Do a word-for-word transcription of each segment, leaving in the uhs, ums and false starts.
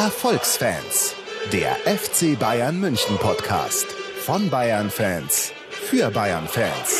Erfolgsfans, der F C Bayern München Podcast. Von Bayern-Fans, für Bayern-Fans.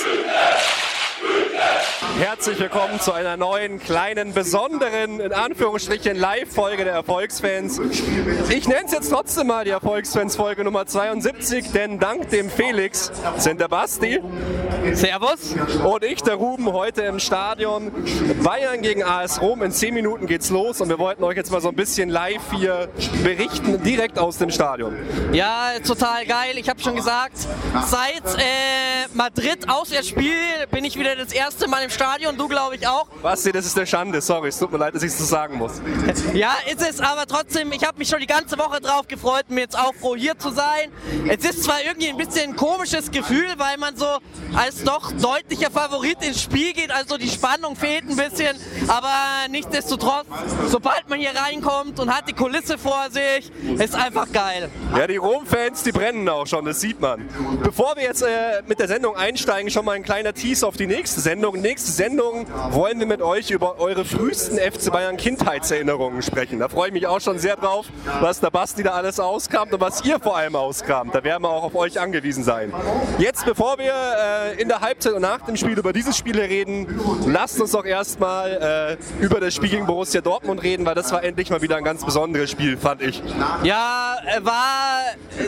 Herzlich willkommen zu einer neuen, kleinen, besonderen, in Anführungsstrichen, Live-Folge der Erfolgsfans. Ich nenne es jetzt trotzdem mal die Erfolgsfans-Folge Nummer zweiundsiebzig, denn dank dem Felix sind der Basti. Servus. Und ich, der Ruben, heute im Stadion. Bayern gegen A S Rom. In zehn Minuten geht's los und wir wollten euch jetzt mal so ein bisschen live hier berichten, direkt aus dem Stadion. Ja, total geil. Ich habe schon gesagt, seit äh, Madrid Auswärtsspiel bin ich wieder das erste Mal im Stadion. Du, glaube ich, auch. Basti, das ist eine Schande. Sorry, es tut mir leid, dass ich es so sagen muss. Ja, ist es, aber trotzdem, ich habe mich schon die ganze Woche drauf gefreut, mir jetzt auch froh hier zu sein. Es ist zwar irgendwie ein bisschen ein komisches Gefühl, weil man so als doch deutlicher Favorit ins Spiel geht, also die Spannung fehlt ein bisschen, aber nichtsdestotrotz, sobald man hier reinkommt und hat die Kulisse vor sich, ist einfach geil. Ja, die Rom-Fans, die brennen auch schon, das sieht man. Bevor wir jetzt äh, mit der Sendung einsteigen, schon mal ein kleiner Teaser auf die nächste Sendung. Nächste Sendung wollen wir mit euch über eure frühesten F C Bayern Kindheitserinnerungen sprechen. Da freue ich mich auch schon sehr drauf, was der Basti da alles auskramt und was ihr vor allem auskramt. Da werden wir auch auf euch angewiesen sein. Jetzt, bevor wir äh, in der Halbzeit und nach dem Spiel über dieses Spiel reden, lasst uns doch erstmal äh, über das Spiel gegen Borussia Dortmund reden, weil das war endlich mal wieder ein ganz besonderes Spiel, fand ich. Ja, war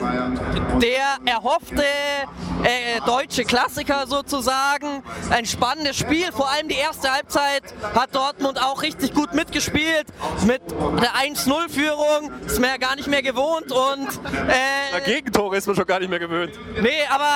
äh, der erhoffte äh, deutsche Klassiker sozusagen. Ein spannendes Spiel, vor allem die erste Halbzeit hat Dortmund auch richtig gut mitgespielt. Mit der eins null Führung ist man ja gar nicht mehr gewohnt. Und äh, Gegentore ist man schon gar nicht mehr gewöhnt. Nee,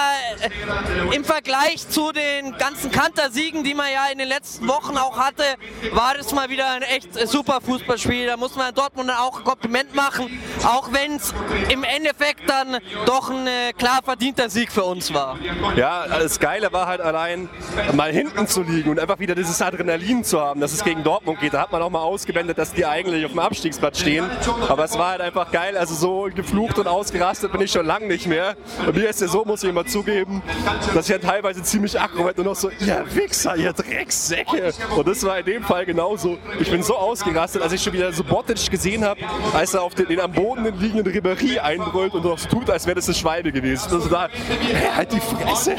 aber äh, im Vergleich zu den ganzen Kantersiegen, die man ja in den letzten Wochen auch hatte, war das mal wieder ein echt super Fußballspiel. Da muss man Dortmund auch ein Kompliment machen, auch wenn es im Endeffekt dann doch ein äh, klar verdienter Sieg für uns war. Ja, das Geile war halt allein, mal hinten zu liegen und einfach wieder dieses Adrenalin zu haben, dass es gegen Dortmund geht. Da hat man auch mal ausgeblendet, dass die eigentlich auf dem Abstiegsplatz stehen. Aber es war halt einfach geil. Also so geflucht und ausgerastet bin ich schon lange nicht mehr. Und mir ist ja so, muss ich immer zugeben, dass ich ja teilweise ziemlich aggro und noch so, ihr Wichser, ihr Drecksäcke. Und das war in dem Fall genauso. Ich bin so ausgerastet, als ich schon wieder so Botic gesehen habe, als er auf den, den am Boden liegenden Ribéry einbrüllt und noch so tut, als wäre das eine Schweine gewesen. Also da, hey, halt die Fresse.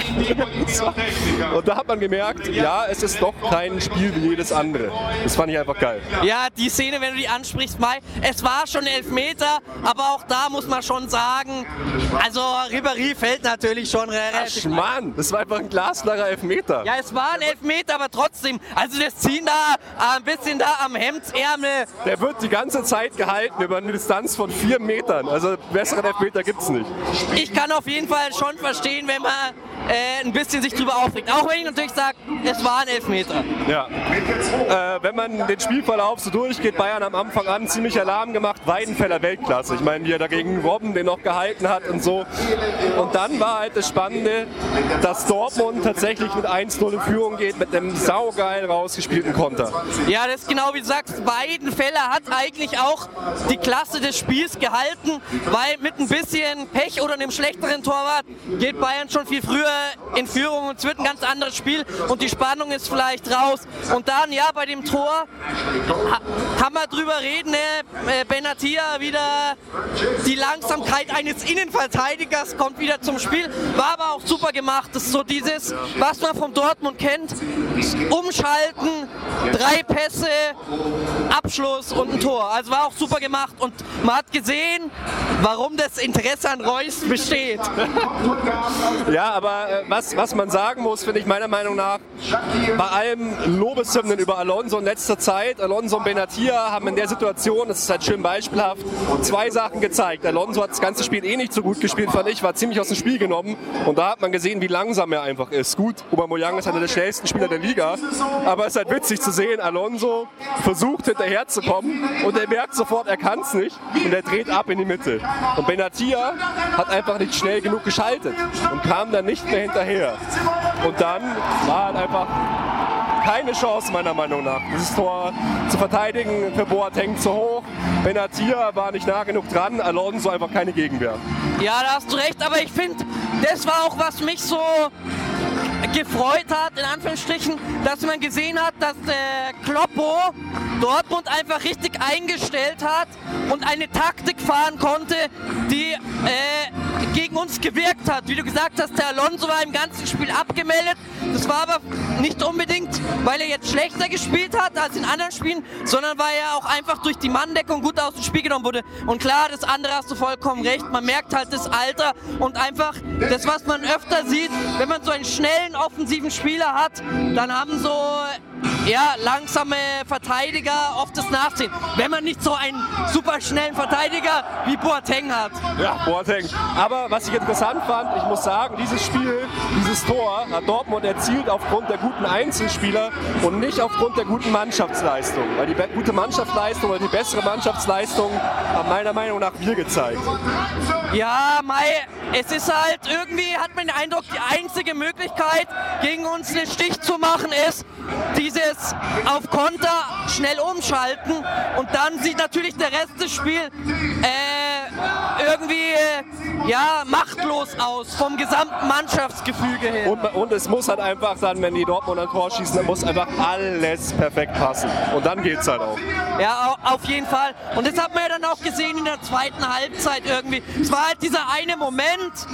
Und da hat man gemerkt, ja, es ist doch kein Spiel wie jedes andere. Das fand ich einfach geil. Ja, die Szene, wenn du die ansprichst, Mai, es war schon Elfmeter, aber auch da muss man schon sagen, also Ribéry fällt natürlich schon relativ. Ach Mann, das war einfach ein glasklarer Elfmeter. Ja, es war ein Elfmeter, aber trotzdem, also das Ziehen da äh, ein bisschen da am Hemdsärmel. Der wird die ganze Zeit gehalten über eine Distanz von vier Metern. Also besseren Elfmeter gibt's nicht. Ich kann auf jeden Fall schon verstehen, wenn man äh, ein bisschen sich drüber aufregt. Auch wenn ich natürlich sage, es war ein Elfmeter. Ja. Äh, wenn man den Spielverlauf so durchgeht, Bayern am Anfang an ziemlich Alarm gemacht, Weidenfeller Weltklasse. Ich meine, wie er dagegen Robben den noch gehalten hat und so. Und dann war halt das Spannende, dass Dortmund tatsächlich mit eins null in Führung geht, mit einem saugeil rausgespielten Konter. Ja, das ist genau wie du sagst, Weidenfeller hat eigentlich auch die Klasse des Spiels gehalten, weil mit ein bisschen Pech oder einem schlechteren Torwart geht Bayern schon viel früher in Führung und es wird ein ganz anderes Spiel und die Spannung ist vielleicht raus. Und dann, ja, bei dem Tor kann man drüber reden, ne? Benatia wieder die Langsamkeit eines Innenverteidigers kommt wieder zum Spiel, war aber auch super gemacht. Das ist so dieses, was man von Dortmund kennt, umschalten, drei Pässe, Abschluss und ein Tor. Also war auch super gemacht und man hat gesehen, warum das Interesse an Reus besteht. Ja, aber äh, was, was man sagen muss, finde ich meiner Meinung nach, bei allem Lobeshymnen über Alonso in letzter Zeit, Alonso und Benatia haben in der Situation, das ist halt schön beispielhaft, zwei Sachen gezeigt. Alonso hat das ganze Spiel eh nicht so gut gespielt, fand ich, war ziemlich aus dem Spiel genommen und da hat man gesehen, wie langsam er einfach ist. Gut, Aubameyang ist einer der schnellsten Spieler der Liga, aber es ist halt witzig zu sehen, Alonso versucht hinterherzukommen und er merkt sofort, er kann es nicht und er dreht ab in die Mitte. Und Benatia hat einfach nicht schnell genug geschaltet und kam dann nicht mehr hinterher. Und dann war halt einfach keine Chance meiner Meinung nach. Dieses Tor zu verteidigen für Boateng zu hoch. Benatia war nicht nah genug dran, Alonso einfach keine Gegenwehr. Ja, da hast du recht, aber ich finde, das war auch, was mich so gefreut hat, in Anführungsstrichen, dass man gesehen hat, dass der Kloppo Dortmund einfach richtig eingestellt hat und eine Taktik fahren konnte, die äh, gegen uns gewirkt hat. Wie du gesagt hast, der Alonso war im ganzen Spiel abgemeldet. Das war aber nicht unbedingt, weil er jetzt schlechter gespielt hat als in anderen Spielen, sondern weil er auch einfach durch die Manndeckung gut aus dem Spiel genommen wurde. Und klar, das andere hast du vollkommen recht, man merkt halt das Alter und einfach das, was man öfter sieht, wenn man so einen schnellen, offensiven Spieler hat, dann haben so ja, langsame Verteidiger oft das Nachsehen. Wenn man nicht so einen super schnellen Verteidiger wie Boateng hat. Ja, Boateng. Aber was ich interessant fand, ich muss sagen, dieses Spiel, dieses Tor hat Dortmund erzielt aufgrund der guten Einzelspieler und nicht aufgrund der guten Mannschaftsleistung. Weil die gute Mannschaftsleistung oder die bessere Mannschaftsleistung haben meiner Meinung nach wir gezeigt. Ja, Mai, es ist halt irgendwie, hat man den Eindruck, die einzige Möglichkeit, gegen uns einen Stich zu machen, ist dieses auf Konter schnell umschalten und dann sieht natürlich der Rest des Spiels äh, irgendwie äh, ja, machtlos aus vom gesamten Mannschaftsgefüge her. Und, und es muss halt einfach dann, wenn die Dortmund ein Tor schießen, dann muss einfach alles perfekt passen und dann geht's halt auch. Ja, auf jeden Fall. Und das hat man ja dann auch gesehen in der zweiten Halbzeit irgendwie. Es war halt dieser eine Moment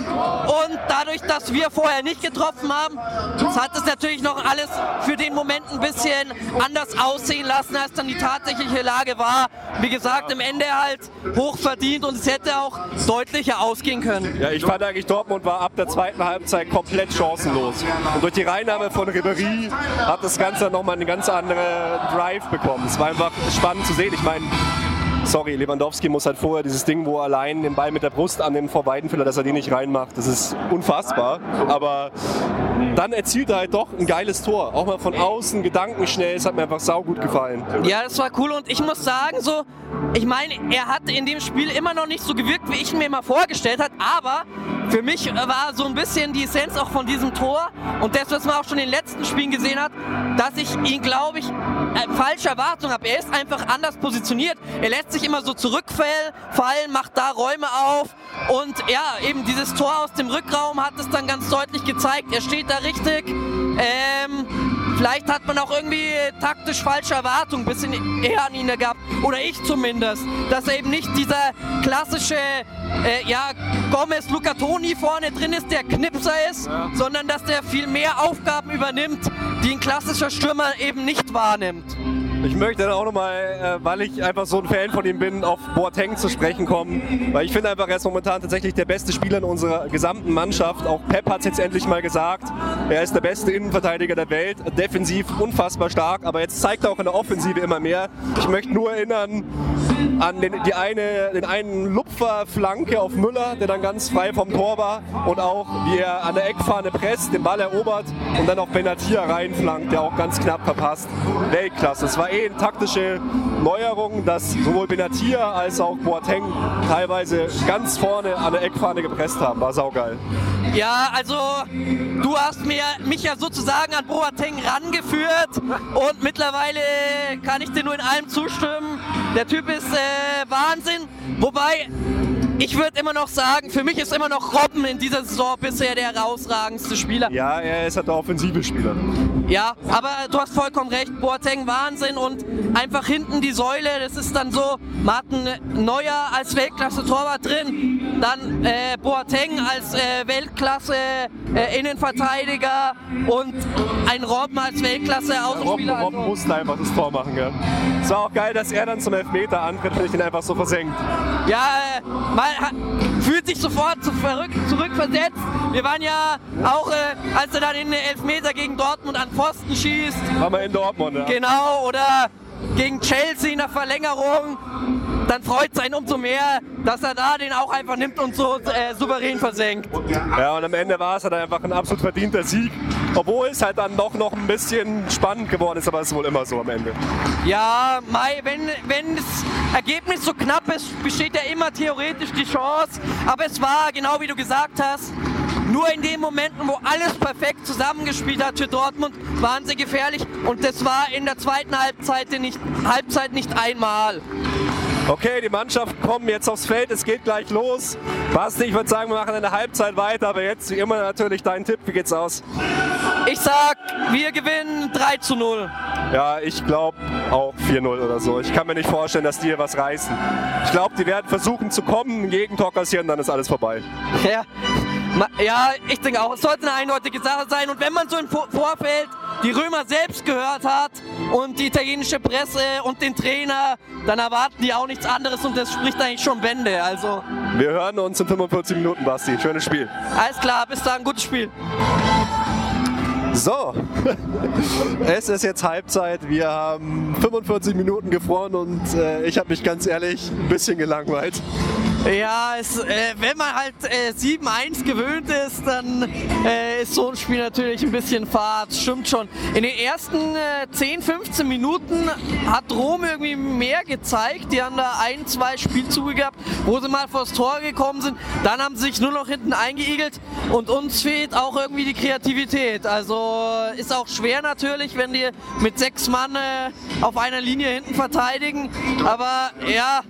und dadurch, dass wir vorher nicht getroffen haben, hat es natürlich noch alles für den Moment ein bisschen anders aussehen lassen, als dann die tatsächliche Lage war. Wie gesagt, im Ende halt hoch verdient und es hätte auch deutlicher ausgehen können. Ja, ich fand eigentlich, Dortmund war ab der zweiten Halbzeit komplett chancenlos. Und durch die Reinnahme von Ribéry hat das Ganze nochmal einen ganz anderen Drive bekommen. Es war einfach spannend zu sehen. Ich meine, sorry, Lewandowski muss halt vorher dieses Ding, wo er allein den Ball mit der Brust annimmt vor Weidenfeller, dass er den nicht reinmacht. Das ist unfassbar. Aber dann erzielt er halt doch ein geiles Tor. Auch mal von außen, gedankenschnell. Es hat mir einfach saugut gefallen. Ja, das war cool und ich muss sagen, so, ich meine, er hat in dem Spiel immer noch nicht so gewirkt, wie ich mir mal vorgestellt habe, aber für mich war so ein bisschen die Essenz auch von diesem Tor und das, was man auch schon in den letzten Spielen gesehen hat, dass ich ihn, glaube ich, äh, falsche Erwartungen habe. Er ist einfach anders positioniert. Er lässt sich immer so zurückfallen, macht da Räume auf und ja, eben dieses Tor aus dem Rückraum hat es dann ganz deutlich gezeigt. Er steht da richtig. Ähm, vielleicht hat man auch irgendwie taktisch falsche Erwartungen ein bisschen eher an ihn gehabt. Oder ich zumindest. Dass er eben nicht dieser klassische äh, ja, Gomez-Luca Toni vorne drin ist, der Knipser ist, ja, sondern dass der viel mehr Aufgaben übernimmt, die ein klassischer Stürmer eben nicht wahrnimmt. Ich möchte dann auch nochmal, äh, weil ich einfach so ein Fan von ihm bin, auf Boateng zu sprechen kommen. Weil ich finde einfach, er ist momentan tatsächlich der beste Spieler in unserer gesamten Mannschaft. Auch Pep hat es jetzt endlich mal gesagt. Er ist der beste Innenverteidiger der Welt. Defensiv unfassbar stark, aber jetzt zeigt er auch in der Offensive immer mehr. Ich möchte nur erinnern an den, die eine, den einen Lupferflanke auf Müller, der dann ganz frei vom Tor war. Und auch, wie er an der Eckfahne presst, den Ball erobert und dann auf Benatia reinflankt, der auch ganz knapp verpasst. Weltklasse. Es war eh eine taktische Neuerung, dass sowohl Benatia als auch Boateng teilweise ganz vorne an der Eckfahne gepresst haben. War saugeil. Ja, also du hast mir, mich ja sozusagen an Boateng rangeführt und mittlerweile kann ich dir nur in allem zustimmen. Der Typ ist äh, Wahnsinn, wobei ich würde immer noch sagen, für mich ist immer noch Robben in dieser Saison bisher der herausragendste Spieler. Ja, er ist halt der offensive Spieler. Ja, aber du hast vollkommen recht, Boateng Wahnsinn und einfach hinten die Säule, das ist dann so, Martin Neuer als Weltklasse-Torwart drin, dann äh, Boateng als äh, Weltklasse äh, Innenverteidiger und ein Robben als Weltklasse-Außenspieler. Ja, Robben, Robben musste einfach das Tor machen, gell? Es war auch geil, dass er dann zum Elfmeter antritt, wenn ich den einfach so versenkt. Ja, äh, man hat, fühlt sich sofort zu verrückt, zurückversetzt. Wir waren ja auch, äh, als er dann in den Elfmeter gegen Dortmund an Pfosten schießt. War mal in Dortmund, ja. Genau, oder gegen Chelsea in der Verlängerung. Dann freut es einen umso mehr, dass er da den auch einfach nimmt und so äh, souverän versenkt. Ja, und am Ende war es halt einfach ein absolut verdienter Sieg. Obwohl es halt dann doch noch ein bisschen spannend geworden ist, aber es ist wohl immer so am Ende. Ja, Mai, wenn, wenn das Ergebnis so knapp ist, besteht ja immer theoretisch die Chance. Aber es war, genau wie du gesagt hast, nur in den Momenten, wo alles perfekt zusammengespielt hat für Dortmund, waren sie gefährlich. Und das war in der zweiten Halbzeit nicht, Halbzeit nicht einmal. Okay, die Mannschaften kommen jetzt aufs Feld, es geht gleich los. Basti, ich würde sagen, wir machen in der Halbzeit weiter, aber jetzt wie immer natürlich dein Tipp. Wie geht's aus? Ich sag, wir gewinnen drei zu null. Ja, ich glaube auch vier null oder so. Ich kann mir nicht vorstellen, dass die hier was reißen. Ich glaube, die werden versuchen zu kommen, einen Gegentor kassieren, dann ist alles vorbei. Ja, ja, ich denke auch, es sollte eine eindeutige Sache sein. Und wenn man so im Vorfeld die Römer selbst gehört hat und die italienische Presse und den Trainer, dann erwarten die auch nichts anderes und das spricht eigentlich schon Bände. Also wir hören uns in fünfundvierzig Minuten, Basti. Schönes Spiel. Alles klar, bis dann, gutes Spiel. So, es ist jetzt Halbzeit, wir haben fünfundvierzig Minuten gefroren und äh, ich habe mich ganz ehrlich ein bisschen gelangweilt. Ja, es, äh, wenn man halt äh, sieben eins gewöhnt ist, dann äh, ist so ein Spiel natürlich ein bisschen fad, stimmt schon. In den ersten äh, zehn, fünfzehn Minuten hat Rom irgendwie mehr gezeigt, die haben da ein, zwei Spielzüge gehabt, wo sie mal vors Tor gekommen sind, dann haben sie sich nur noch hinten eingeigelt und uns fehlt auch irgendwie die Kreativität, also ist auch schwer natürlich, wenn die mit sechs Mann äh, auf einer Linie hinten verteidigen, aber ja,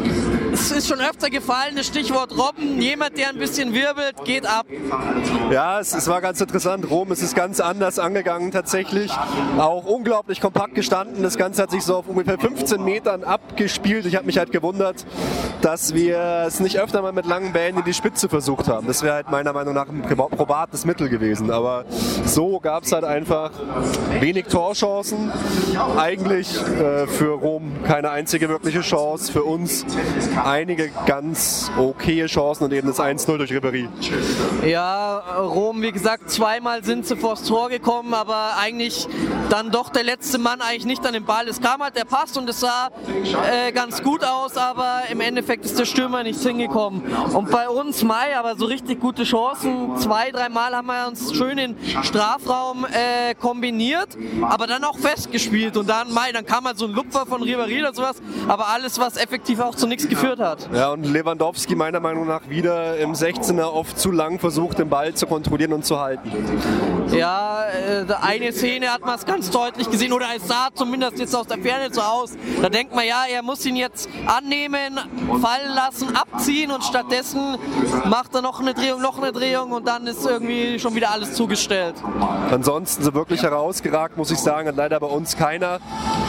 es ist schon öfter gefallen, das Stichwort Robben, jemand, der ein bisschen wirbelt, geht ab. Ja, es, es war ganz interessant. Rom ist es ganz anders angegangen tatsächlich. Auch unglaublich kompakt gestanden. Das Ganze hat sich so auf ungefähr fünfzehn Metern abgespielt. Ich habe mich halt gewundert, dass wir es nicht öfter mal mit langen Bällen in die Spitze versucht haben. Das wäre halt meiner Meinung nach ein probates Mittel gewesen. Aber so gab es halt einfach wenig Torchancen. Eigentlich äh, für Rom keine einzige wirkliche Chance. Für uns einige ganz okaye Chancen und eben das eins null durch Ribéry. Ja, Rom, wie gesagt, zweimal sind sie vors Tor gekommen, aber eigentlich dann doch der letzte Mann eigentlich nicht an den Ball. Es kam halt der Pass und es sah äh, ganz gut aus, aber im Endeffekt ist der Stürmer nicht hingekommen. Und bei uns, Mai, aber so richtig gute Chancen. Zwei, dreimal haben wir uns schön in Strafraum äh, kombiniert, aber dann auch festgespielt. Und dann, Mai, dann kam halt so ein Lupfer von Ribéry oder sowas, aber alles, was effektiv auch zu nichts geführt hat. Ja, und Lewandowski meiner Meinung nach wieder im sechzehner oft zu lang versucht, den Ball zu kontrollieren und zu halten. Ja, äh, eine Szene hat man es ganz deutlich gesehen, oder es sah zumindest jetzt aus der Ferne so aus. Da denkt man, ja, er muss ihn jetzt annehmen, fallen lassen, abziehen und stattdessen macht er noch eine Drehung, noch eine Drehung und dann ist irgendwie schon wieder alles zugestellt. Ansonsten so wirklich herausgeragt, muss ich sagen, hat leider bei uns keiner.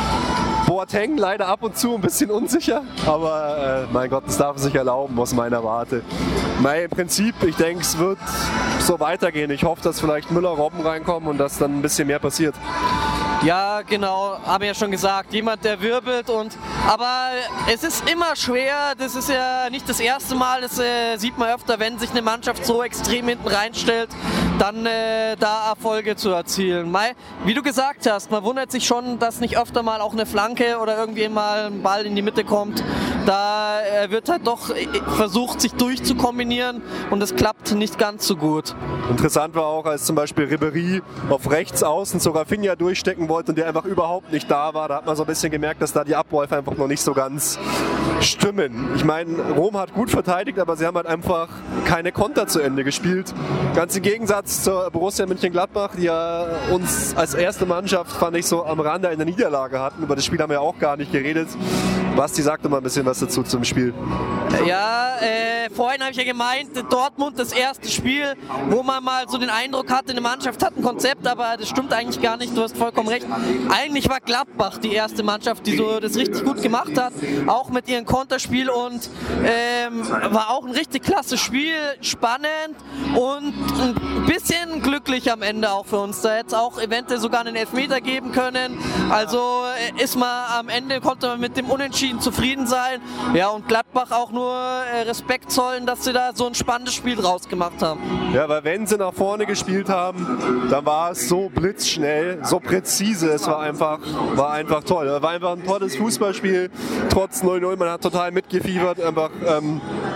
Boateng leider ab und zu ein bisschen unsicher, aber äh, mein Gott, das darf er sich erlauben aus meiner Warte. Mein, im Prinzip, ich denke, es wird so weitergehen. Ich hoffe, dass vielleicht Müller, Robben reinkommen und dass dann ein bisschen mehr passiert. Ja, genau, habe ich ja schon gesagt, jemand, der wirbelt und, aber es ist immer schwer, das ist ja nicht das erste Mal, das äh, sieht man öfter, wenn sich eine Mannschaft so extrem hinten reinstellt, dann äh, da Erfolge zu erzielen. Mai, wie du gesagt hast, man wundert sich schon, dass nicht öfter mal auch eine Flanke oder irgendwie mal ein Ball in die Mitte kommt. Da äh, wird halt doch äh, versucht, sich durchzukombinieren und das klappt nicht ganz so gut. Interessant war auch, als zum Beispiel Ribéry auf rechts außen zu Rafinha durchstecken wollte und der einfach überhaupt nicht da war. Da hat man so ein bisschen gemerkt, dass da die Abläufe einfach noch nicht so ganz stimmen. Ich meine, Rom hat gut verteidigt, aber sie haben halt einfach keine Konter zu Ende gespielt. Ganz im Gegensatz zur Borussia Mönchengladbach, die ja uns als erste Mannschaft, fand ich, so am Rande einer Niederlage hatten. Über das Spiel haben wir auch gar nicht geredet. Basti, sag doch mal ein bisschen was dazu zum Spiel. Ja, äh, vorhin habe ich ja gemeint, Dortmund das erste Spiel, wo man mal so den Eindruck hatte, eine Mannschaft hat ein Konzept, aber das stimmt eigentlich gar nicht, du hast vollkommen recht. Eigentlich war Gladbach die erste Mannschaft, die so das richtig gut gemacht hat, auch mit ihrem Konterspiel und ähm, war auch ein richtig klasse Spiel, spannend und ein bisschen glücklich am Ende auch für uns. Da hätte es auch eventuell sogar einen Elfmeter geben können, also ist man am Ende, konnte man mit dem Unentschieden zufrieden sein. Ja, und Gladbach auch nur äh, Respekt zollen, dass sie da so ein spannendes Spiel draus gemacht haben. Ja, weil wenn sie nach vorne gespielt haben, dann war es so blitzschnell, so präzise, es war einfach, war einfach toll. Es war einfach ein tolles Fußballspiel, trotz null null, man hat total mitgefiebert, einfach ähm,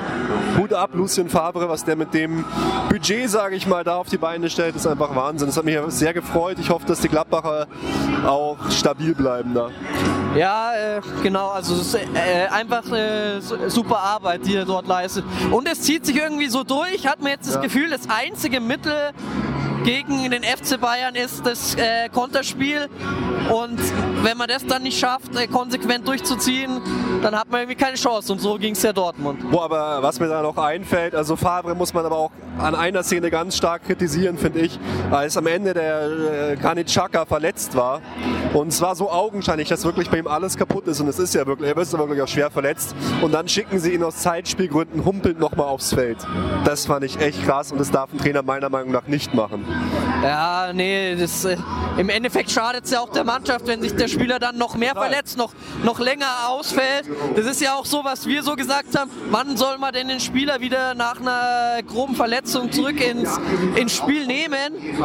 Hut ab, Lucien Favre, was der mit dem Budget, sage ich mal, da auf die Beine stellt, ist einfach Wahnsinn. Das hat mich sehr gefreut. Ich hoffe, dass die Gladbacher auch stabil bleiben da. Ja, äh, genau, also es ist äh, einfach äh, super Arbeit, die er dort leistet. Und es zieht sich irgendwie so durch, hat man jetzt das ja. Gefühl, das einzige Mittel gegen den F C Bayern ist das äh, Konterspiel. und wenn man das dann nicht schafft, äh, konsequent durchzuziehen, dann hat man irgendwie keine Chance und so ging es ja Dortmund. Boah, aber was mir da noch einfällt, also Favre muss man aber auch an einer Szene ganz stark kritisieren, finde ich, als am Ende der äh, Granit Xhaka verletzt war und es war so augenscheinlich, dass wirklich bei ihm alles kaputt ist und es ist ja wirklich, er ist ja wirklich auch schwer verletzt und dann schicken sie ihn aus Zeitspielgründen humpelnd nochmal aufs Feld. Das fand ich echt krass und das darf ein Trainer meiner Meinung nach nicht machen. Ja, nee, das, äh, im Endeffekt schadet es ja auch der Mannschaft, wenn sich der Spieler dann noch mehr Nein. verletzt, noch, noch länger ausfällt. Das ist ja auch so, was wir so gesagt haben, wann soll man denn den Spieler wieder nach einer groben Verletzung zurück ins, ins Spiel nehmen,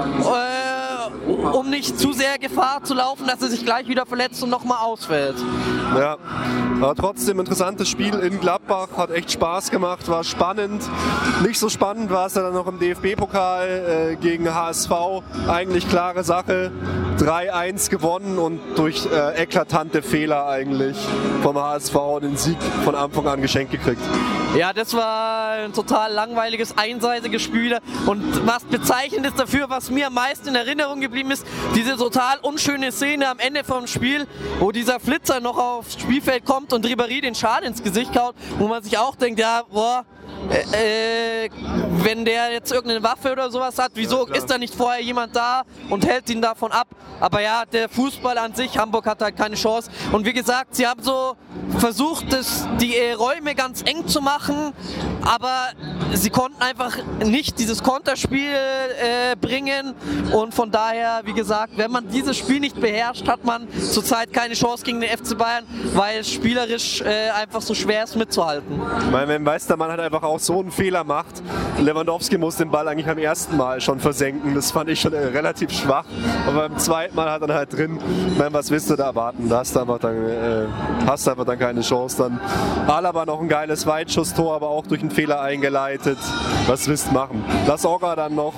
äh, um nicht zu sehr Gefahr zu laufen, dass er sich gleich wieder verletzt und nochmal ausfällt. Ja, aber trotzdem interessantes Spiel in Gladbach, hat echt Spaß gemacht, war spannend. Nicht so spannend war es dann noch im D F B-Pokal äh, gegen H S V, eigentlich klare Sache, drei eins gewonnen und durch äh, eklatante Fehler eigentlich vom H S V den Sieg von Anfang an geschenkt gekriegt. Ja, das war ein total langweiliges, einseitiges Spiel und was bezeichnend ist dafür, was mir am meisten in Erinnerung geblieben ist, diese total unschöne Szene am Ende vom Spiel, wo dieser Flitzer noch aufs Spielfeld kommt und Ribéry den Schal ins Gesicht kaut, wo man sich auch denkt, ja, boah, Äh, äh, wenn der jetzt irgendeine Waffe oder sowas hat, wieso ja, ist da nicht vorher jemand da und hält ihn davon ab? Aber ja, der Fußball an sich, Hamburg hat halt keine Chance. Und wie gesagt, sie haben so versucht, das, die äh, Räume ganz eng zu machen, aber sie konnten einfach nicht dieses Konterspiel äh, bringen. Und von daher, wie gesagt, wenn man dieses Spiel nicht beherrscht, hat man zurzeit keine Chance gegen den F C Bayern, weil es spielerisch äh, einfach so schwer ist mitzuhalten. Ich meine, wenn Meistermann halt einfach auch so einen Fehler macht, Lewandowski muss den Ball eigentlich am ersten Mal schon versenken, das fand ich schon äh, relativ schwach, aber beim zweiten Mal hat er halt drin, ich meine, was willst du da erwarten, da hast du einfach dann, äh, hast du einfach dann keine Chance, dann Alaba noch ein geiles Weitschusstor, aber auch durch einen Fehler eingeleitet, was willst du machen? Das Orga dann noch,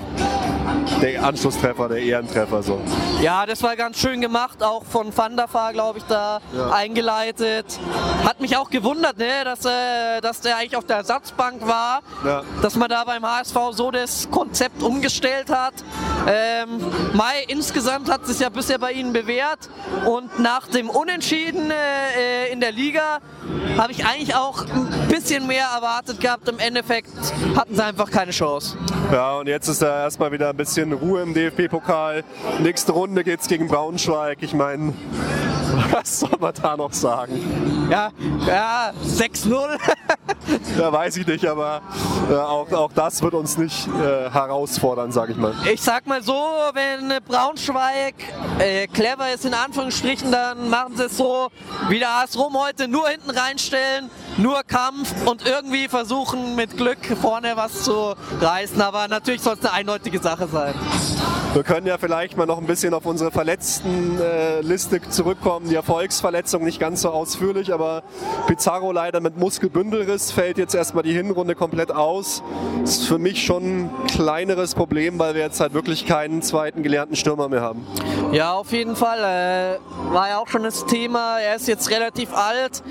der Anschlusstreffer, der Ehrentreffer so. Ja, das war ganz schön gemacht, auch von Van der Vaart, glaube ich, da ja. eingeleitet. Hat mich auch gewundert, ne, dass, äh, dass der eigentlich auf der Ersatzbank war, ja. dass man da beim H S V so das Konzept umgestellt hat. Ähm, Mai, insgesamt hat es sich ja bisher bei ihnen bewährt und nach dem Unentschieden äh, in der Liga habe ich eigentlich auch ein bisschen mehr erwartet gehabt. Im Endeffekt hatten sie einfach keine Chance. Ja, und jetzt ist da erstmal wieder ein bisschen Ruhe im D F B-Pokal. Nächste Runde geht's gegen Braunschweig. Ich meine, was soll man da noch sagen? Ja, ja, sechs null. Ja, weiß ich nicht, aber äh, auch, auch das wird uns nicht äh, herausfordern, sag ich mal. Ich sag mal so, wenn Braunschweig äh, clever ist, in Anführungsstrichen, dann machen sie es so, wie der A S Rom heute, nur hinten reinstellen, nur Kampf und irgendwie versuchen mit Glück vorne was zu reißen, aber natürlich soll es eine eindeutige Sache sein. Wir können ja vielleicht mal noch ein bisschen auf unsere Verletztenliste äh, zurückkommen. Die Erfolgsverletzung nicht ganz so ausführlich, aber Pizarro leider mit Muskelbündelriss fällt jetzt erstmal die Hinrunde komplett aus. Das ist für mich schon ein kleineres Problem, weil wir jetzt halt wirklich keinen zweiten gelernten Stürmer mehr haben. Ja, auf jeden Fall. Äh, war ja auch schon das Thema. Er ist jetzt relativ alt.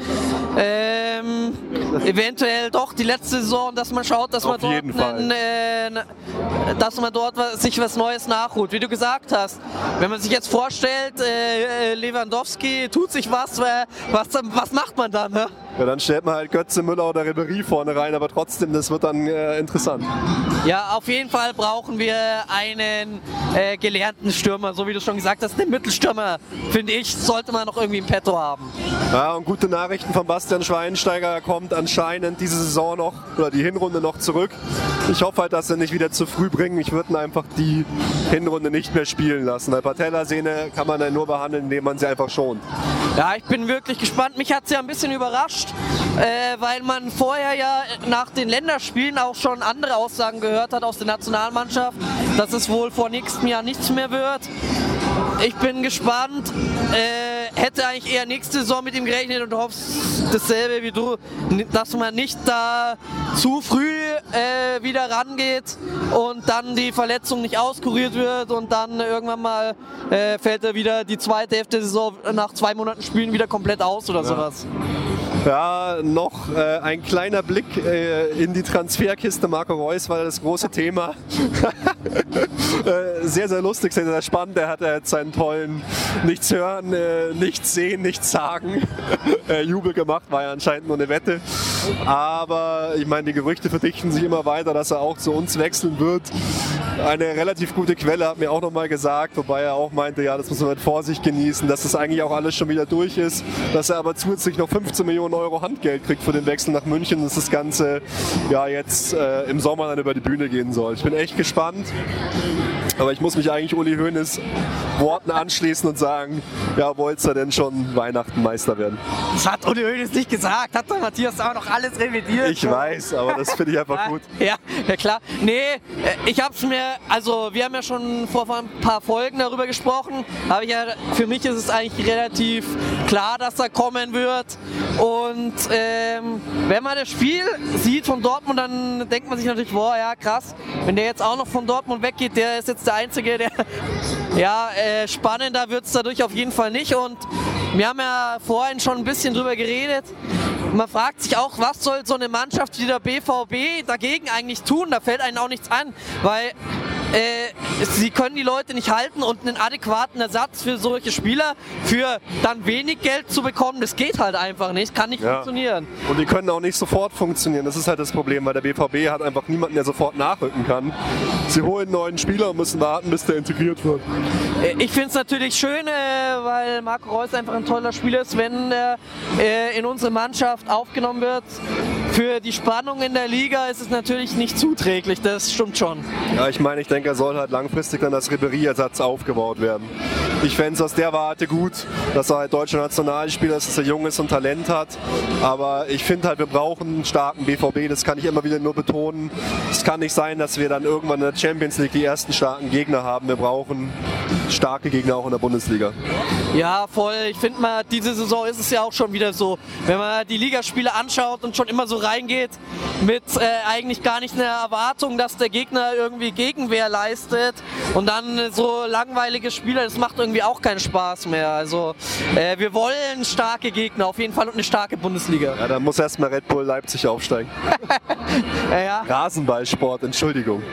Ähm, eventuell doch die letzte Saison, dass man schaut, dass man auf dort, jeden Fall. einen, äh, dass man dort sich was Neues nachholt. Wie du gesagt hast, wenn man sich jetzt vorstellt, äh, Lewandowski tut sich was, was, was macht man dann? Ne? Ja, dann stellt man halt Götze, Müller oder Ribéry vorne rein, aber trotzdem, das wird dann äh, interessant. Ja, auf jeden Fall brauchen wir einen äh, gelernten Stürmer, so wie du schon gesagt hast. Den Mittelstürmer, finde ich, sollte man noch irgendwie im Petto haben. Ja, und gute Nachrichten von Bastian Schweinsteiger, er kommt anscheinend diese Saison noch, oder die Hinrunde noch zurück. Ich hoffe halt, dass er nicht wieder zu früh bringen. Ich würde einfach die Hinrunde nicht mehr spielen lassen. Eine Patellasehne kann man dann nur behandeln, indem man sie einfach schont. Ja, ich bin wirklich gespannt. Mich hat es ja ein bisschen überrascht, äh, weil man vorher ja nach den Länderspielen auch schon andere Aussagen gehört hat aus der Nationalmannschaft, dass es wohl vor nächstem Jahr nichts mehr wird. Ich bin gespannt, äh, hätte eigentlich eher nächste Saison mit ihm gerechnet und hoffe dasselbe wie du, dass man nicht da zu früh äh, wieder rangeht und dann die Verletzung nicht auskuriert wird und dann irgendwann mal äh, fällt er wieder die zweite Hälfte der Saison nach zwei Monaten Spielen wieder komplett aus oder ja. sowas. Ja, noch äh, ein kleiner Blick äh, in die Transferkiste. Marco Reus war das große Thema. äh, sehr, sehr lustig, sehr, sehr spannend. Er hat jetzt seinen tollen Nichts hören, äh, nichts sehen, nichts sagen äh, Jubel gemacht, war ja anscheinend nur eine Wette. Aber ich meine, die Gerüchte verdichten sich immer weiter, dass er auch zu uns wechseln wird. Eine relativ gute Quelle hat mir auch nochmal gesagt, wobei er auch meinte, ja, das muss man mit Vorsicht genießen, dass das eigentlich auch alles schon wieder durch ist, dass er aber zusätzlich noch fünfzehn Millionen Euro Handgeld kriegt für den Wechsel nach München, dass das Ganze ja jetzt äh, im Sommer dann über die Bühne gehen soll. Ich bin echt gespannt, aber ich muss mich eigentlich Uli Hoeneß Worten anschließen und sagen, ja, wollt's er denn schon Weihnachten Meister werden? Das hat Uli Hoeneß nicht gesagt, hat der Matthias auch noch alles revidiert. Ich weiß, aber das finde ich einfach gut. Ja, ja klar. Nee, ich hab's mir, also wir haben ja schon vor ein paar Folgen darüber gesprochen, aber ja, für mich ist es eigentlich relativ klar, dass er kommen wird. Und ähm, wenn man das Spiel sieht von Dortmund, dann denkt man sich natürlich, boah, ja krass, wenn der jetzt auch noch von Dortmund weggeht, der ist jetzt der Einzige, der, ja, äh, spannender wird es dadurch auf jeden Fall nicht. Und wir haben ja vorhin schon ein bisschen drüber geredet. Man fragt sich auch, was soll so eine Mannschaft wie der B V B dagegen eigentlich tun? Da fällt einem auch nichts an, weil äh, sie können die Leute nicht halten und einen adäquaten Ersatz für solche Spieler für dann wenig Geld zu bekommen, das geht halt einfach nicht, kann nicht ja. funktionieren. Und die können auch nicht sofort funktionieren, das ist halt das Problem, weil der B V B hat einfach niemanden, der sofort nachrücken kann. Sie holen einen neuen Spieler und müssen warten, bis der integriert wird. Ich finde es natürlich schön, äh, weil Marco Reus einfach ein toller Spieler ist, wenn er äh, in unsere Mannschaft aufgenommen wird. Für die Spannung in der Liga ist es natürlich nicht zuträglich, das stimmt schon. Ja, ich meine, ich denke, er soll halt langfristig dann als Ribéry-Ersatz aufgebaut werden. Ich fände es aus der Warte gut, dass er halt deutscher Nationalspieler ist, dass er jung ist und Talent hat. Aber ich finde halt, wir brauchen einen starken B V B, das kann ich immer wieder nur betonen. Es kann nicht sein, dass wir dann irgendwann in der Champions League die ersten starken Gegner haben. Wir brauchen starke Gegner auch in der Bundesliga. Ja, voll. Ich finde mal, diese Saison ist es ja auch schon wieder so. Wenn man die Ligaspiele anschaut und schon immer so reingeht mit äh, eigentlich gar nicht einer Erwartung, dass der Gegner irgendwie Gegenwehr leistet und dann äh, so langweilige Spiele, das macht irgendwie auch keinen Spaß mehr. Also äh, wir wollen starke Gegner auf jeden Fall und eine starke Bundesliga. Ja, dann muss erstmal Red Bull Leipzig aufsteigen. ja, ja. Rasenballsport, Entschuldigung.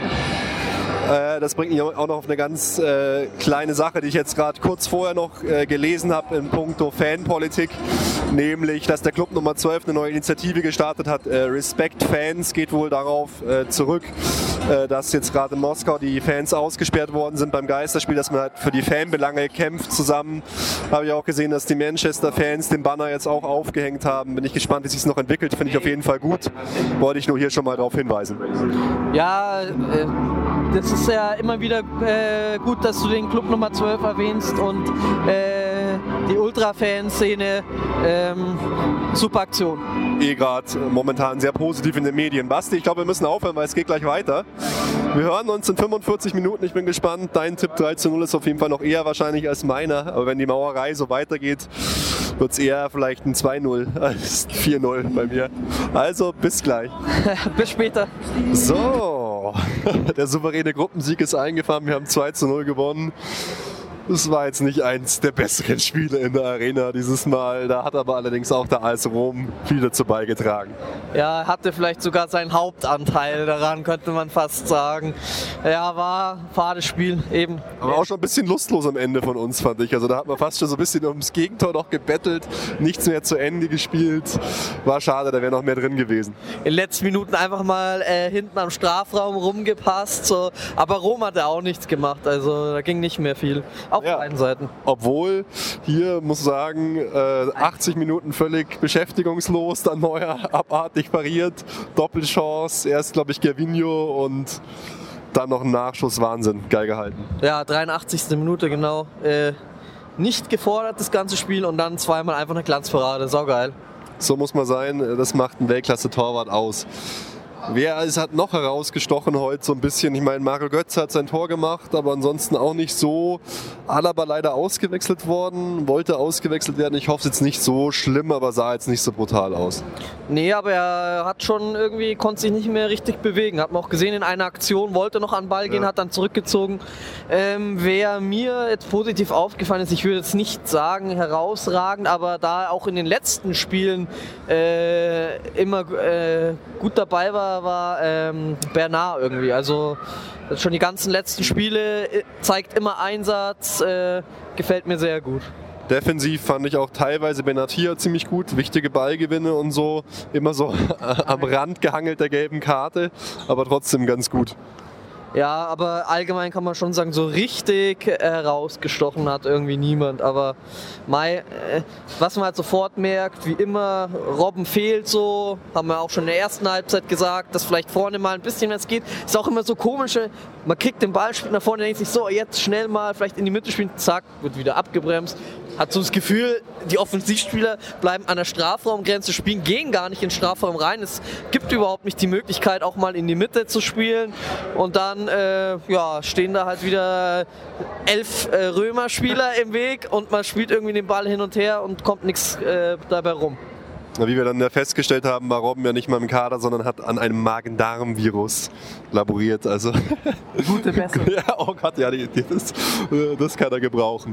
Das bringt mich auch noch auf eine ganz äh, kleine Sache, die ich jetzt gerade kurz vorher noch äh, gelesen habe in puncto Fanpolitik, nämlich, dass der Club Nummer zwölf eine neue Initiative gestartet hat. Äh, Respect Fans geht wohl darauf äh, zurück, äh, dass jetzt gerade in Moskau die Fans ausgesperrt worden sind beim Geisterspiel, dass man halt für die Fanbelange kämpft zusammen. Habe ich auch gesehen, dass die Manchester-Fans den Banner jetzt auch aufgehängt haben. Bin ich gespannt, wie sich es noch entwickelt. Finde ich auf jeden Fall gut. Wollte ich nur hier schon mal darauf hinweisen. Ja, äh das ist ja immer wieder äh, gut, dass du den Club Nummer zwölf erwähnst und äh, die Ultra-Fan-Szene, ähm, super Aktion. Eh gerade momentan sehr positiv in den Medien. Basti, ich glaube, wir müssen aufhören, weil es geht gleich weiter. Wir hören uns in fünfundvierzig Minuten, ich bin gespannt. Dein Tipp drei zu null ist auf jeden Fall noch eher wahrscheinlich als meiner, aber wenn die Mauerei so weitergeht, wird es eher vielleicht ein zwei null als vier null bei mir. Also bis gleich. Bis später. So, der souveräne Gruppensieg ist eingefahren, wir haben zwei zu null gewonnen. Das war jetzt nicht eins der besseren Spiele in der Arena dieses Mal. Da hat aber allerdings auch der A S Rom viel dazu beigetragen. Ja, hatte vielleicht sogar seinen Hauptanteil daran, könnte man fast sagen. Ja, war ein fades Spiel eben. Aber auch schon ein bisschen lustlos am Ende von uns, fand ich. Also da hat man fast schon so ein bisschen ums Gegentor noch gebettelt. Nichts mehr zu Ende gespielt. War schade, da wäre noch mehr drin gewesen. In den letzten Minuten einfach mal äh, hinten am Strafraum rumgepasst. So. Aber Rom hat ja auch nichts gemacht. Also da ging nicht mehr viel. Auf ja. beiden Seiten. Obwohl, hier muss ich sagen, äh, achtzig Minuten völlig beschäftigungslos, dann Neuer abartig pariert, Doppelchance, erst glaube ich Gervinho und dann noch ein Nachschuss, Wahnsinn, geil gehalten. Ja, dreiundachtzigste Minute genau, äh, nicht gefordert das ganze Spiel und dann zweimal einfach eine Glanzparade, saugeil. So muss man sein, das macht ein Weltklasse-Torwart aus. wer ist, hat noch herausgestochen heute so ein bisschen? Ich meine, Mario Götze hat sein Tor gemacht, aber ansonsten auch nicht so. Alaba leider ausgewechselt worden, wollte ausgewechselt werden. Ich hoffe, es ist jetzt nicht so schlimm, aber sah jetzt nicht so brutal aus. Nee, aber er hat schon irgendwie, konnte sich nicht mehr richtig bewegen. Hat man auch gesehen in einer Aktion, wollte noch an den Ball gehen, ja. Hat dann zurückgezogen. Ähm, wer mir jetzt positiv aufgefallen ist, ich würde jetzt nicht sagen herausragend, aber da auch in den letzten Spielen äh, immer äh, gut dabei war, war ähm, Bernard irgendwie. Also schon die ganzen letzten Spiele, zeigt immer Einsatz, äh, gefällt mir sehr gut. Defensiv fand ich auch teilweise Benatia ziemlich gut, wichtige Ballgewinne und so, immer so am Rand gehangelt der gelben Karte, aber trotzdem ganz gut. Ja, aber allgemein kann man schon sagen, so richtig herausgestochen hat irgendwie niemand. Aber Mai, äh, was man halt sofort merkt, wie immer, Robben fehlt so, haben wir auch schon in der ersten Halbzeit gesagt, dass vielleicht vorne mal ein bisschen was geht. Ist auch immer so komisch, man kriegt den Ball, spielt nach vorne, denkt sich so, jetzt schnell mal vielleicht in die Mitte spielen, zack, wird wieder abgebremst. Hat so das Gefühl, die Offensivspieler bleiben an der Strafraumgrenze spielen, gehen gar nicht in den Strafraum rein. Es gibt überhaupt nicht die Möglichkeit, auch mal in die Mitte zu spielen. Und dann äh, ja, stehen da halt wieder elf äh, Römer-Spieler im Weg und man spielt irgendwie den Ball hin und her und kommt nichts äh, dabei rum. Wie wir dann festgestellt haben, war Robben ja nicht mal im Kader, sondern hat an einem Magen-Darm-Virus laboriert. Also gute Besserung. Ja, oh Gott, ja, die, die, das, das kann er gebrauchen.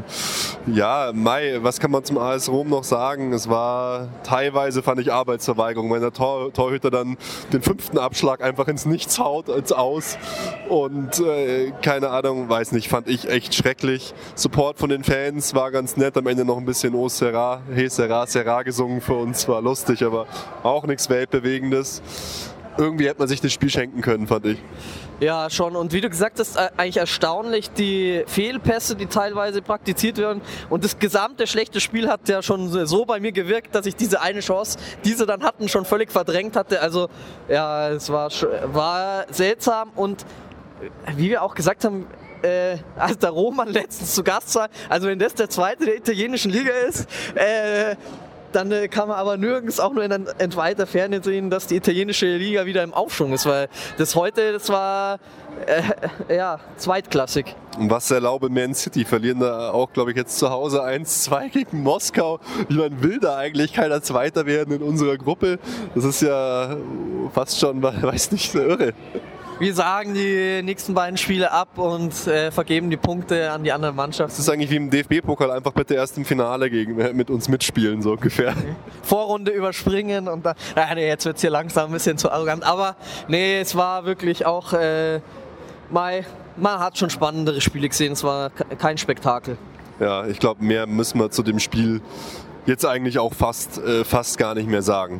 Ja, Mai, was kann man zum A S Rom noch sagen? Es war teilweise, fand ich, Arbeitsverweigerung, wenn der Tor, Torhüter dann den fünften Abschlag einfach ins Nichts haut, ins Aus. Und äh, keine Ahnung, weiß nicht, fand ich echt schrecklich. Support von den Fans war ganz nett, am Ende noch ein bisschen O Serra, He Serra, Serra gesungen für uns, war lustig, aber auch nichts Weltbewegendes. Irgendwie hätte man sich das Spiel schenken können, fand ich. Ja, schon. Und wie du gesagt hast, eigentlich erstaunlich, die Fehlpässe, die teilweise praktiziert werden. Und das gesamte schlechte Spiel hat ja schon so bei mir gewirkt, dass ich diese eine Chance, die sie dann hatten, schon völlig verdrängt hatte. Also ja, es war, war seltsam. Und wie wir auch gesagt haben, äh, als der Roman letztens zu Gast war, also wenn das der zweite der italienischen Liga ist, äh, dann äh, kann man aber nirgends auch nur in, in weiter Ferne sehen, dass die italienische Liga wieder im Aufschwung ist, weil das heute, das war äh, ja, zweitklassig. Und was erlaube Man City, verlieren da auch, glaube ich, jetzt zu Hause eins zwei gegen Moskau. Ich meine, will da eigentlich keiner Zweiter werden in unserer Gruppe? Das ist ja fast schon, weiß nicht, so irre. Wir sagen die nächsten beiden Spiele ab und äh, vergeben die Punkte an die anderen Mannschaften. Das ist eigentlich wie im D F B-Pokal, einfach bitte erst im Finale gegen, mit uns mitspielen, so ungefähr. Okay. Vorrunde überspringen und dann, äh, nee, jetzt wird es hier langsam ein bisschen zu arrogant. Aber nee, es war wirklich auch, äh, mal, man hat schon spannendere Spiele gesehen, es war kein Spektakel. Ja, ich glaube, mehr müssen wir zu dem Spiel jetzt eigentlich auch fast, äh, fast gar nicht mehr sagen.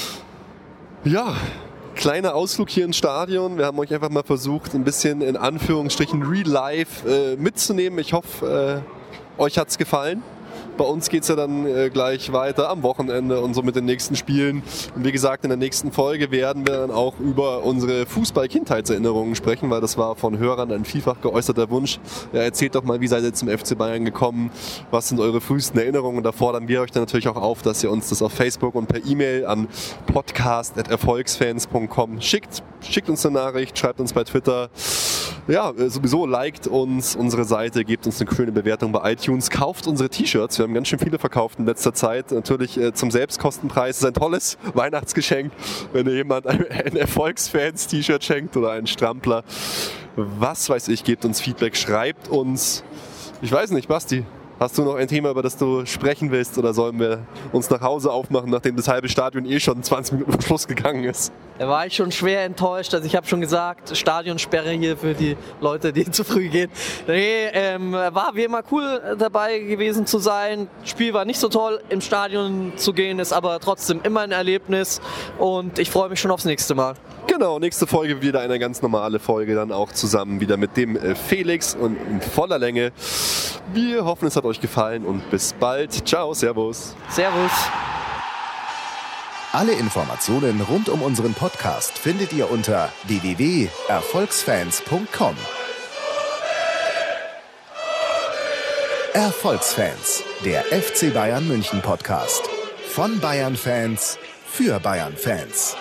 Ja. Kleiner Ausflug hier ins Stadion. Wir haben euch einfach mal versucht, ein bisschen in Anführungsstrichen Real Life äh, mitzunehmen. Ich hoffe, äh, euch hat es gefallen. Bei uns geht es ja dann äh, gleich weiter am Wochenende und so mit den nächsten Spielen. Und wie gesagt, in der nächsten Folge werden wir dann auch über unsere Fußball-Kindheitserinnerungen sprechen, weil das war von Hörern ein vielfach geäußerter Wunsch. Ja, erzählt doch mal, wie seid ihr zum F C Bayern gekommen? Was sind eure frühesten Erinnerungen? Und da fordern wir euch dann natürlich auch auf, dass ihr uns das auf Facebook und per E-Mail an podcast at erfolgsfans punkt com schickt. Schickt uns eine Nachricht, schreibt uns bei Twitter. Ja, sowieso liked uns unsere Seite, gebt uns eine schöne Bewertung bei iTunes, kauft unsere T-Shirts. Wir haben ganz schön viele verkauft in letzter Zeit. Natürlich äh, zum Selbstkostenpreis. Das ist ein tolles Weihnachtsgeschenk, wenn ihr jemand ein, ein Erfolgsfans-T-Shirt schenkt oder einen Strampler. Was weiß ich, gebt uns Feedback, schreibt uns. Ich weiß nicht, Basti, hast du noch ein Thema, über das du sprechen willst, oder sollen wir uns nach Hause aufmachen, nachdem das halbe Stadion eh schon zwanzig Minuten vor Schluss gegangen ist? Da war ich schon schwer enttäuscht. Also ich habe schon gesagt, Stadionsperre hier für die Leute, die zu früh gehen. Nee, ähm, war wie immer cool dabei gewesen zu sein. Spiel war nicht so toll, im Stadion zu gehen, ist aber trotzdem immer ein Erlebnis und ich freue mich schon aufs nächste Mal. Genau, nächste Folge wieder eine ganz normale Folge, dann auch zusammen wieder mit dem Felix und in voller Länge. Wir hoffen, es hat euch gefallen und bis bald. Ciao, servus. Servus. Alle Informationen rund um unseren Podcast findet ihr unter w w w punkt erfolgsfans punkt com. Erfolgsfans, der F C Bayern München Podcast. Von Bayern Fans für Bayern Fans.